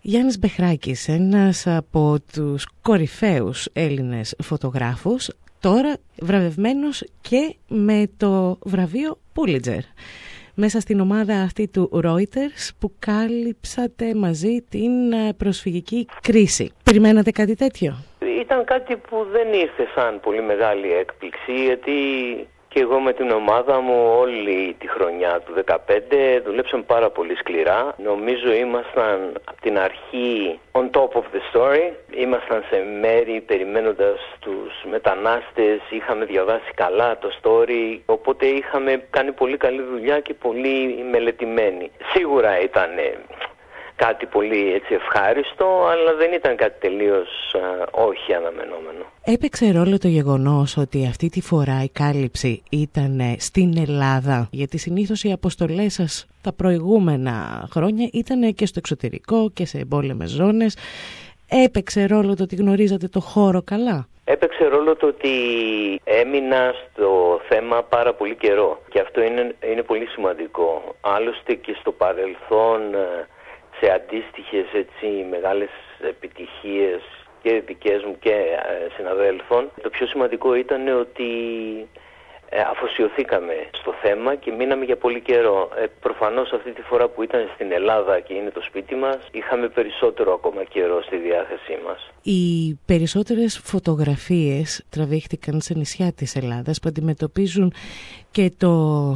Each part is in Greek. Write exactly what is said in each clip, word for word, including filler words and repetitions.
Γιάννης Μπεχράκης, ένας από τους κορυφαίους Έλληνες φωτογράφους, τώρα βραβευμένος και με το βραβείο Pulitzer, μέσα στην ομάδα αυτή του Reuters που κάλυψατε μαζί την προσφυγική κρίση. Περιμένατε κάτι τέτοιο? Ήταν κάτι που δεν ήρθε σαν πολύ μεγάλη έκπληξη, γιατί και εγώ με την ομάδα μου όλη τη χρονιά του δεκαπέντε δουλέψαμε πάρα πολύ σκληρά. Νομίζω ήμασταν από την αρχή on top of the story. Ήμασταν σε μέρη περιμένοντας τους μετανάστες, είχαμε διαβάσει καλά το story, οπότε είχαμε κάνει πολύ καλή δουλειά και πολύ μελετημένη. Σίγουρα ήταν κάτι πολύ έτσι ευχάριστο, αλλά δεν ήταν κάτι τελείως α, όχι αναμενόμενο. Έπαιξε ρόλο το γεγονός ότι αυτή τη φορά η κάλυψη ήταν στην Ελλάδα, γιατί συνήθως οι αποστολές σας τα προηγούμενα χρόνια ήταν και στο εξωτερικό και σε εμπόλεμες ζώνες. Έπαιξε ρόλο το ότι γνωρίζατε το χώρο καλά? Έπαιξε ρόλο το ότι έμεινα στο θέμα πάρα πολύ καιρό και αυτό είναι, είναι πολύ σημαντικό. Άλλωστε και στο παρελθόν, σε αντίστοιχες έτσι μεγάλες επιτυχίες και δικές μου και ε, συναδέλφων, το πιο σημαντικό ήταν ότι ε, αφοσιωθήκαμε στο θέμα και μείναμε για πολύ καιρό. Ε, προφανώς αυτή τη φορά που ήταν στην Ελλάδα και είναι το σπίτι μας, είχαμε περισσότερο ακόμα καιρό στη διάθεσή μας. Οι περισσότερες φωτογραφίες τραβήχτηκαν σε νησιά της Ελλάδας που αντιμετωπίζουν και το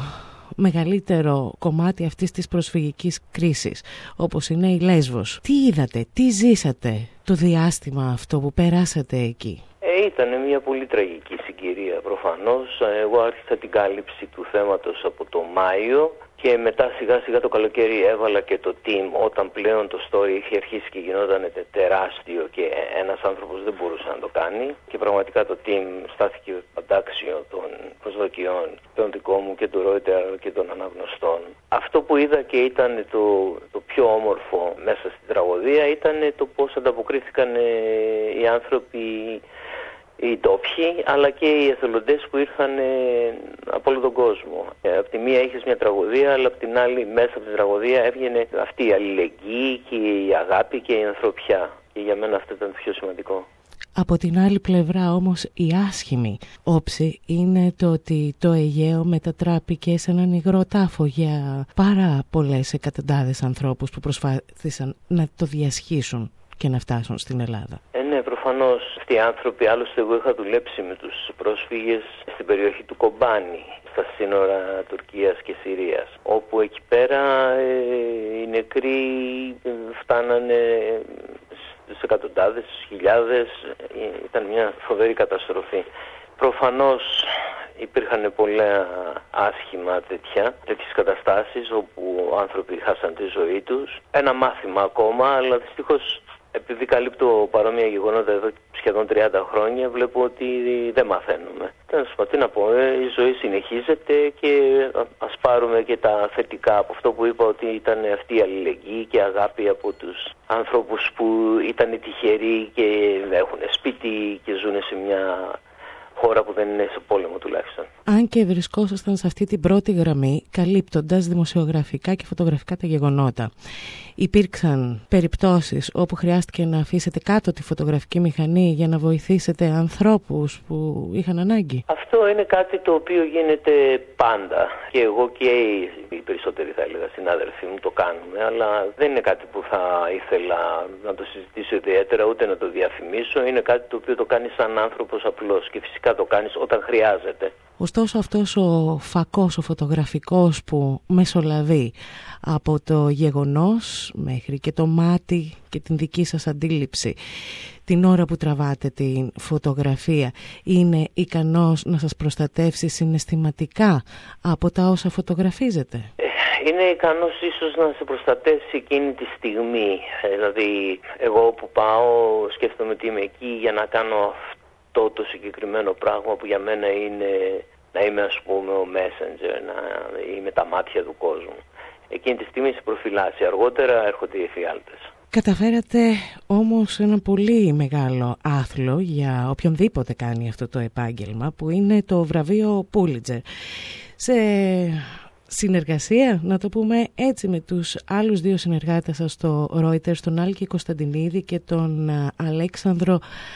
μεγαλύτερο κομμάτι αυτής της προσφυγικής κρίσης, όπως είναι η Λέσβος. Τι είδατε, τι ζήσατε το διάστημα αυτό που περάσατε εκεί? Ε, ήταν μια πολύ τραγική συγκυρία προφανώς. Εγώ άρχισα την κάλυψη του θέματος από το Μάιο και μετά σιγά σιγά το καλοκαίρι έβαλα και το team, όταν πλέον το story είχε αρχίσει και γινόταν τεράστιο και ένας άνθρωπος δεν μπορούσε να το κάνει, και πραγματικά το team στάθηκε αντάξιο των προσδοκιών των δικών μου και του Reuters και των αναγνωστών. Αυτό που είδα και ήταν το, το πιο όμορφο μέσα στην τραγωδία ήταν το πώς ανταποκρίθηκαν οι άνθρωποι, οι ντόπιοι, αλλά και οι εθελοντές που ήρθαν ε, από όλο τον κόσμο. Ε, από τη μία είχες μια τραγωδία, αλλά από την άλλη μέσα από την τραγωδία έβγαινε αυτή η αλληλεγγύη και η αγάπη και η ανθρωπιά. Και για μένα αυτό ήταν το πιο σημαντικό. Από την άλλη πλευρά όμως η άσχημη όψη είναι το ότι το Αιγαίο μετατράπηκε σε έναν υγρό τάφο για πάρα πολλές εκατοντάδες ανθρώπους που προσπάθησαν να το διασχίσουν και να φτάσουν στην Ελλάδα. Ε, ναι, προφανώς αυτοί οι άνθρωποι, άλλωστε εγώ είχα δουλέψει με τους πρόσφυγες στην περιοχή του Κομπάνη, στα σύνορα Τουρκίας και Συρίας, όπου εκεί πέρα ε, οι νεκροί φτάνανε σε εκατοντάδες, χιλιάδες, ήταν μια φοβερή καταστροφή. Προφανώς υπήρχαν πολλά άσχημα τέτοια, τέτοιες καταστάσεις όπου άνθρωποι χάσαν τη ζωή τους. Ένα μάθημα ακόμα, αλλά δυστυχώς επειδή καλύπτω παρόμοια γεγονότα εδώ σχεδόν τριάντα χρόνια, βλέπω ότι δεν μαθαίνουμε. Τι να πω, η ζωή συνεχίζεται και ας πάρουμε και τα θετικά από αυτό που είπα, ότι ήταν αυτή η αλληλεγγύη και αγάπη από τους ανθρώπους που ήταν τυχεροί και έχουν σπίτι και ζουν σε μια χώρα που δεν είναι σε πόλεμο τουλάχιστον. Αν και βρισκόσασταν σε αυτή την πρώτη γραμμή, καλύπτοντας δημοσιογραφικά και φωτογραφικά τα γεγονότα, υπήρξαν περιπτώσεις όπου χρειάστηκε να αφήσετε κάτω τη φωτογραφική μηχανή για να βοηθήσετε ανθρώπους που είχαν ανάγκη? Αυτό είναι κάτι το οποίο γίνεται πάντα. Και εγώ και οι περισσότεροι, θα έλεγα, συνάδελφοί μου το κάνουμε, αλλά δεν είναι κάτι που θα ήθελα να το συζητήσω ιδιαίτερα, ούτε να το διαφημίσω. Είναι κάτι το οποίο το κάνεις σαν άνθρωπος απλώς και φυσικά το κάνεις όταν χρειάζεται. Ωστόσο αυτός ο φακός, ο φωτογραφικός που μεσολαβεί από το γεγονός μέχρι και το μάτι και την δική σας αντίληψη την ώρα που τραβάτε την φωτογραφία, είναι ικανός να σας προστατεύσει συναισθηματικά από τα όσα φωτογραφίζετε? Είναι ικανός ίσως να σε προστατεύσει εκείνη τη στιγμή. Δηλαδή εγώ που πάω σκέφτομαι ότι είμαι εκεί για να κάνω αυτό το συγκεκριμένο πράγμα που για μένα είναι να είμαι, ας πούμε, ο messenger, να είμαι τα μάτια του κόσμου. Εκείνη τη στιγμή σε προφυλάσσει, αργότερα έρχονται οι εφιάλτες. Καταφέρατε όμως ένα πολύ μεγάλο άθλο για οποιονδήποτε κάνει αυτό το επάγγελμα, που είναι το βραβείο Pulitzer. Σε συνεργασία, να το πούμε έτσι, με τους άλλους δύο συνεργάτες σας στο Reuters, τον Άλκη Κωνσταντινίδη και τον Αλέξανδρο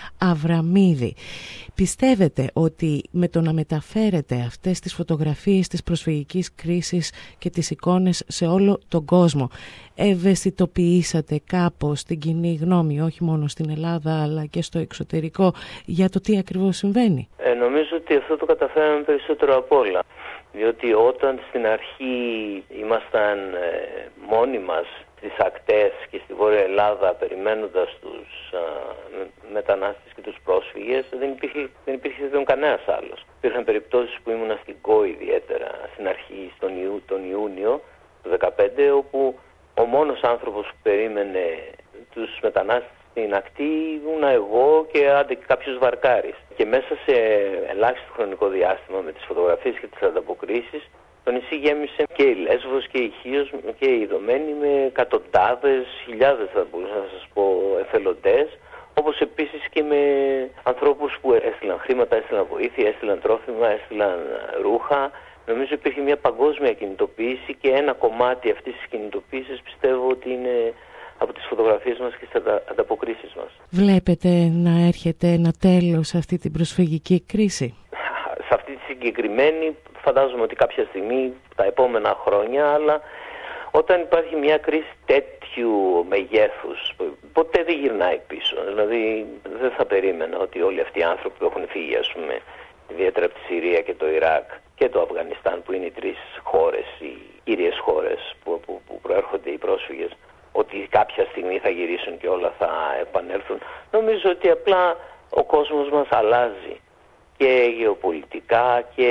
Αβραμίδη. Πιστεύετε ότι με το να μεταφέρετε αυτές τις φωτογραφίες της προσφυγικής κρίσης και τις εικόνες σε όλο τον κόσμο, ευαισθητοποιήσατε κάπως την κοινή γνώμη, όχι μόνο στην Ελλάδα αλλά και στο εξωτερικό, για το τι ακριβώς συμβαίνει? Ε, νομίζω ότι αυτό το καταφέραμε περισσότερο απ' όλα. Διότι όταν στην αρχή ήμασταν ε, μόνοι μας στις ακτές και στη Βόρεια Ελλάδα περιμένοντας τους α, μετανάστες και τους πρόσφυγες, δεν υπήρχε, δεν υπήρχε δεν κανένας άλλος. Υπήρχαν περιπτώσεις που ήμουνα στην ΚΟ ιδιαίτερα στην αρχή, στον Ιού, τον Ιούνιο του δύο χιλιάδες δεκαπέντε, όπου ο μόνος άνθρωπος που περίμενε τους μετανάστες στην ακτή ήμουν εγώ και άντε και κάποιος βαρκάρης. Και μέσα σε ελάχιστο χρονικό διάστημα, με τις φωτογραφίες και τις ανταποκρίσεις, το νησί γέμισε και η Λέσβος και η Χίος και η Ιδωμένη με εκατοντάδες, χιλιάδες θα μπορούσα να σας πω εθελοντές, όπως επίσης και με ανθρώπους που έστειλαν χρήματα, έστειλαν βοήθεια, έστειλαν τρόφιμα, έστειλαν ρούχα. Νομίζω υπήρχε μια παγκόσμια κινητοποίηση και ένα κομμάτι αυτής της κινητοποίησης πιστεύω ότι είναι από τις φωτογραφίες μας και στις ανταποκρίσεις μας. Βλέπετε να έρχεται ένα τέλος σε αυτή την προσφυγική κρίση? Σε αυτή τη συγκεκριμένη φαντάζομαι ότι κάποια στιγμή τα επόμενα χρόνια, αλλά όταν υπάρχει μια κρίση τέτοιου μεγέθους ποτέ δεν γυρνάει πίσω. Δηλαδή δεν θα περίμενα ότι όλοι αυτοί οι άνθρωποι που έχουν φύγει, ας πούμε, ιδιαίτερα από τη Συρία και το Ιράκ και το Αφγανιστάν, που είναι οι τρεις χώρες, οι κύριες χώρες που, που, που προέρχονται οι πρόσφυγες, ότι κάποια στιγμή θα γυρίσουν και όλα θα επανέλθουν. Νομίζω ότι απλά ο κόσμος μας αλλάζει και γεωπολιτικά και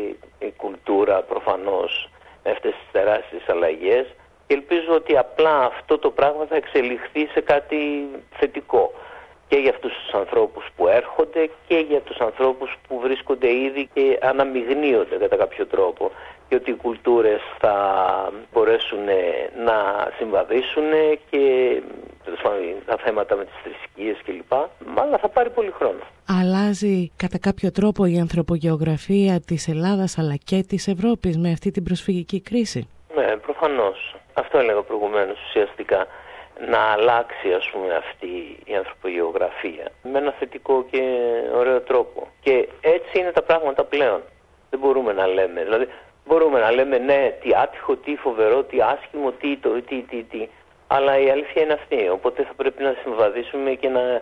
η κουλτούρα προφανώς με αυτές τις τεράστιες αλλαγές, και ελπίζω ότι απλά αυτό το πράγμα θα εξελιχθεί σε κάτι θετικό και για αυτούς τους ανθρώπους που έρχονται και για τους ανθρώπους που βρίσκονται ήδη και αναμειγνύονται κατά κάποιο τρόπο, και ότι οι κουλτούρες θα μπορέσουν να συμβαδίσουν και τα θέματα με τις θρησκείες κλπ. Αλλά θα πάρει πολύ χρόνο. Αλλάζει κατά κάποιο τρόπο η ανθρωπογεωγραφία της Ελλάδας αλλά και της Ευρώπης με αυτή την προσφυγική κρίση? Ναι, προφανώς. Αυτό έλεγα προηγουμένως, ουσιαστικά. Να αλλάξει, ας πούμε, αυτή η ανθρωπογεωγραφία με ένα θετικό και ωραίο τρόπο. Και έτσι είναι τα πράγματα πλέον. Δεν μπορούμε να λέμε, δηλαδή μπορούμε να λέμε ναι, τι άτυχο, τι φοβερό, τι άσχημο, τι, το, τι, τι, τι. Αλλά η αλήθεια είναι αυτή. Οπότε θα πρέπει να συμβαδίσουμε και να,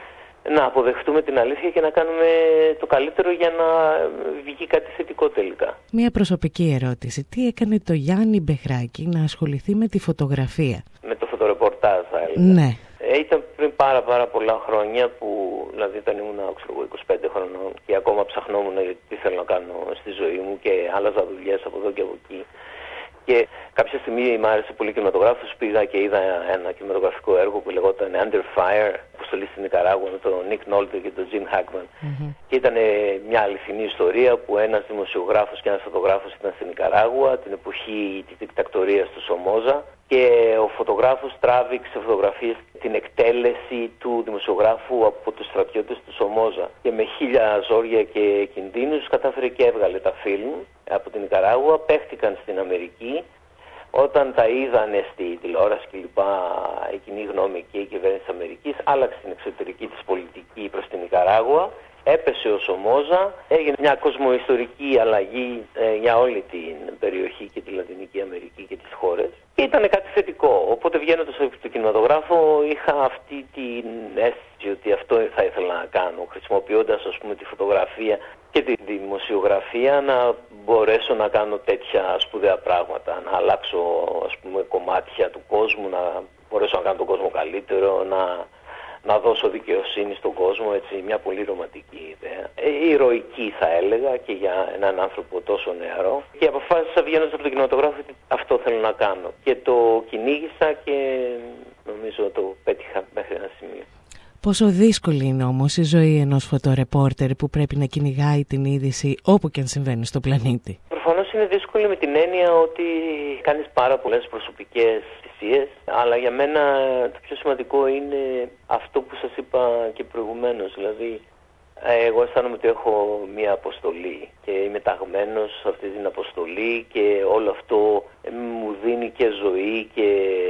να αποδεχτούμε την αλήθεια και να κάνουμε το καλύτερο για να βγει κάτι θετικό τελικά. Μια προσωπική ερώτηση. Τι έκανε το Γιάννη Μπεχράκη να ασχοληθεί με τη φωτογραφία? Με το φωτορεπορτάζ θα έλεγα. Ναι. Ε, ήταν πριν πάρα πάρα πολλά χρόνια που, δηλαδή όταν ήμουν είκοσι πέντε χρονών και ακόμα ψαχνόμουν τι θέλω να κάνω στη ζωή μου και άλλαζα δουλειές από εδώ και από εκεί. Και κάποια στιγμή μου άρεσε πολύ κινηματογράφος, πήγα και είδα ένα κινηματογραφικό έργο που λεγόταν Under Fire, που στολεί στην Νικαράγουα με τον Nick Nolte και τον Jim Hackman. Mm-hmm. Και ήταν μια αληθινή ιστορία που ένας δημοσιογράφος και ένας φωτογράφος ήταν στην Νικαράγουα την εποχή της δικτακτορίας του Σομόζα, και ο φωτογράφος τράβηξε φωτογραφίες την εκτέλεση του δημοσιογράφου από τους στρατιώτες του Σομόζα, και με χίλια ζόρια και κινδύνους κατάφερε και έβγαλε τα φιλμ από την Νικαράγουα. Παίχτηκαν στην Αμερική. Όταν τα είδανε στη τηλεόραση κλπ, η κοινή γνώμη και η κυβέρνηση της Αμερικής άλλαξε την εξωτερική της πολιτική προς την Νικαράγουα. Έπεσε ο Σομόζα, έγινε μια κοσμοϊστορική αλλαγή ε, για όλη την περιοχή και τη Λατινική Αμερική και τις χώρες. Και ήταν κάτι θετικό. Οπότε βγαίνοντας από το κινηματογράφο είχα αυτή την αίσθηση ότι αυτό θα ήθελα να κάνω, χρησιμοποιώντας, ας πούμε, τη φωτογραφία και τη δημοσιογραφία, να μπορέσω να κάνω τέτοια σπουδαία πράγματα, να αλλάξω, ας πούμε, κομμάτια του κόσμου, να μπορέσω να κάνω τον κόσμο καλύτερο, να... να δώσω δικαιοσύνη στον κόσμο, έτσι, μια πολύ ρομαντική ιδέα. Ε, ηρωική θα έλεγα και για έναν άνθρωπο τόσο νεαρό. Και αποφάσισα βγαίνοντας από τον κινηματογράφο ότι αυτό θέλω να κάνω. Και το κυνήγησα και νομίζω το πέτυχα μέχρι ένα σημείο. Πόσο δύσκολη είναι όμως η ζωή ενός φωτορεπόρτερ που πρέπει να κυνηγάει την είδηση όπου και αν συμβαίνει στο πλανήτη? Προφανώς είναι δύσκολη με την έννοια ότι κάνεις πάρα πολλές προσωπικές θυσίες, αλλά για μένα το πιο σημαντικό είναι αυτό που σας είπα και προηγουμένως, δηλαδή Εγώ αισθάνομαι ότι έχω μια αποστολή και είμαι ταγμένος σε αυτή την αποστολή και όλο αυτό μου δίνει και ζωή και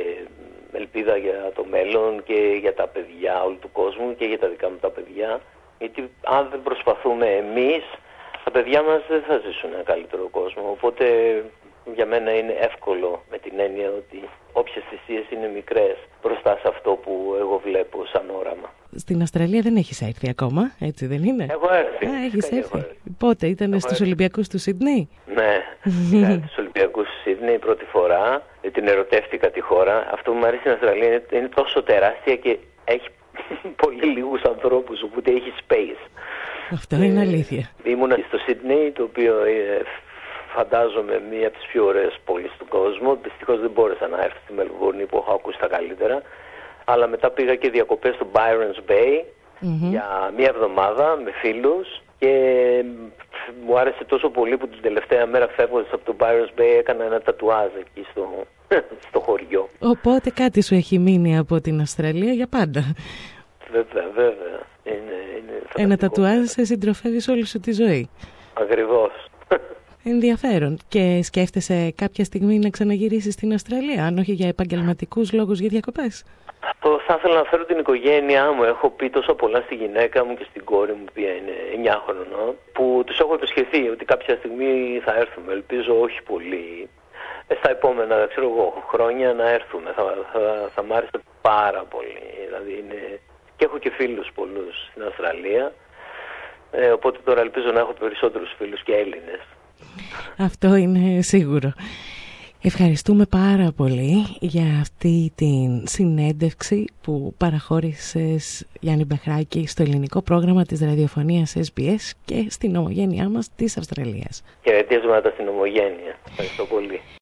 ελπίδα για το μέλλον και για τα παιδιά όλου του κόσμου και για τα δικά μου τα παιδιά. Γιατί αν δεν προσπαθούμε εμείς, τα παιδιά μας δεν θα ζήσουν ένα καλύτερο κόσμο. Οπότε για μένα είναι εύκολο, με την έννοια ότι όποιες θυσίες είναι μικρές μπροστά σε αυτό που εγώ βλέπω σαν όραμα. Στην Αυστραλία δεν έχεις έρθει ακόμα, έτσι δεν είναι? Έχω έρθει. Α, έχεις έρθει. έρθει. Πότε, ήταν έχω στους έρθει. Ολυμπιακούς του Σίδνεϊ? Ναι, ήταν στους Ολυμπιακούς του Σίδνεϊ πρώτη φορά. Την ερωτεύτηκα τη χώρα. Αυτό που μου αρέσει στην Αυστραλία είναι, είναι τόσο τεράστια και έχει πολύ λίγους ανθρώπους, οπότε έχει space. Αυτό είναι αλήθεια. Ε, ήμουνα στο Σίδνεϊ, το οποίο είναι, φαντάζομαι, μία από τις πιο ωραίες πόλεις του κόσμου. Δυστυχώς δεν μπόρεσα να έρθω στη Μελβούρνη που έχω ακούσει τα καλύτερα. Αλλά μετά πήγα και διακοπές στο Byron's Bay mm-hmm. για μία εβδομάδα με φίλους και μου άρεσε τόσο πολύ που την τελευταία μέρα φεύγοντας από το Byron's Bay έκανα ένα τατουάζ εκεί στο, στο χωριό. Οπότε κάτι σου έχει μείνει από την Αυστραλία για πάντα. Βέβαια, βέβαια. Είναι, είναι ένα τατουάζ σε συντροφεύει όλη σου τη ζωή. Ακριβώς. Ενδιαφέρον. Και σκέφτεσαι κάποια στιγμή να ξαναγυρίσεις στην Αυστραλία, αν όχι για επαγγελματικούς λόγους, για διακοπές? Το, θα ήθελα να φέρω την οικογένειά μου. Έχω πει τόσο πολλά στη γυναίκα μου και στην κόρη μου, που είναι εννιά χρονών, που τους έχω υποσχεθεί ότι κάποια στιγμή θα έρθουμε. Ελπίζω όχι πολύ. Ε, στα επόμενα, ξέρω εγώ, χρόνια να έρθουμε. Θα, θα, θα μ' άρεσε πάρα πολύ. Δηλαδή είναι... Και έχω και φίλους πολλούς στην Αυστραλία. Ε, οπότε τώρα ελπίζω να έχω περισσότερους φίλους και Έλληνες. Αυτό είναι σίγουρο. Ευχαριστούμε πάρα πολύ για αυτή την συνέντευξη που παραχώρησες, Γιάννη Μπεχράκη, στο ελληνικό πρόγραμμα της ραδιοφωνίας Ες Μπι Ες και στην ομογένειά μας της Αυστραλίας. Χαιρετίσματα στην ομογένεια. Ευχαριστώ πολύ.